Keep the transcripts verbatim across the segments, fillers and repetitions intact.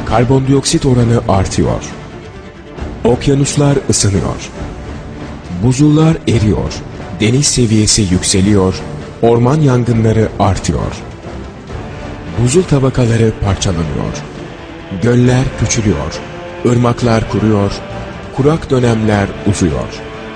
Karbondioksit oranı artıyor. Okyanuslar ısınıyor. Buzullar eriyor. Deniz seviyesi yükseliyor. Orman yangınları artıyor. Buzul tabakaları parçalanıyor. Göller küçülüyor. Irmaklar kuruyor. Kurak dönemler uzuyor.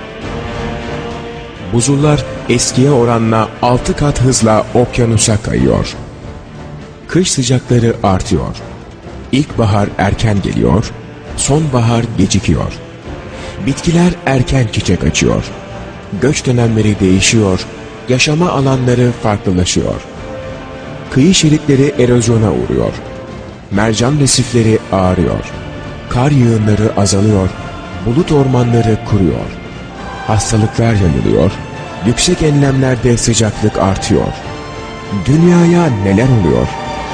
Buzullar eskiye oranla altı kat hızla okyanusa kayıyor. Kış sıcakları artıyor. İlkbahar erken geliyor, sonbahar gecikiyor. Bitkiler erken çiçek açıyor. Göç dönemleri değişiyor, yaşama alanları farklılaşıyor. Kıyı şeritleri erozyona uğruyor. Mercan resifleri ağrıyor. Kar yığınları azalıyor, bulut ormanları kuruyor. Hastalıklar yayılıyor, yüksek enlemlerde sıcaklık artıyor. Dünyaya neler oluyor?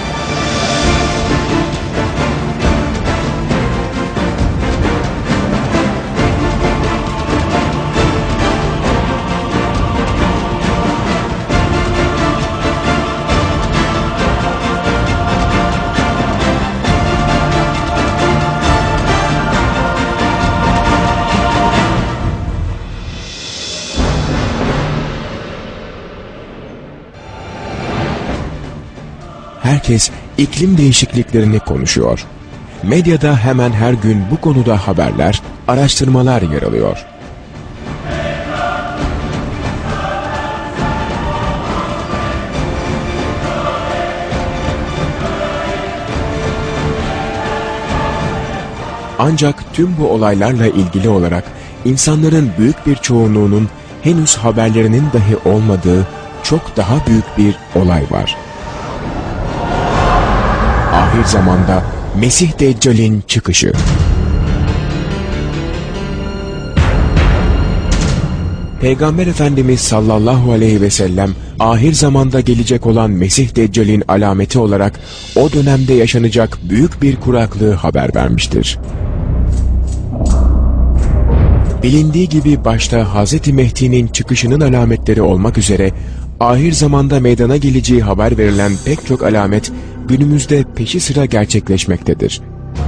Herkes iklim değişikliklerini konuşuyor. Medyada hemen her gün bu konuda haberler, araştırmalar yer alıyor. Ancak tüm bu olaylarla ilgili olarak insanların büyük bir çoğunluğunun henüz haberlerinin dahi olmadığı çok daha büyük bir olay var. Ahir zamanda Mesih Deccal'in çıkışı. Peygamber Efendimiz sallallahu aleyhi ve sellem ahir zamanda gelecek olan Mesih Deccal'in alameti olarak o dönemde yaşanacak büyük bir kuraklığı haber vermiştir. Bilindiği gibi başta Hazreti Mehdi'nin çıkışının alametleri olmak üzere ahir zamanda meydana geleceği haber verilen pek çok alamet günümüzde peşi sıra gerçekleşmektedir.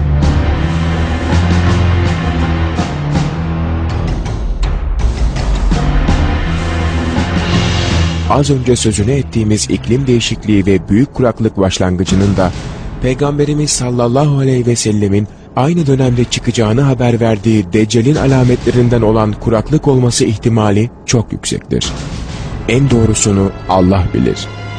Az önce sözünü ettiğimiz iklim değişikliği ve büyük kuraklık başlangıcının da Peygamberimiz sallallahu aleyhi ve sellemin aynı dönemde çıkacağını haber verdiği Deccal'in alametlerinden olan kuraklık olması ihtimali çok yüksektir. En doğrusunu Allah bilir.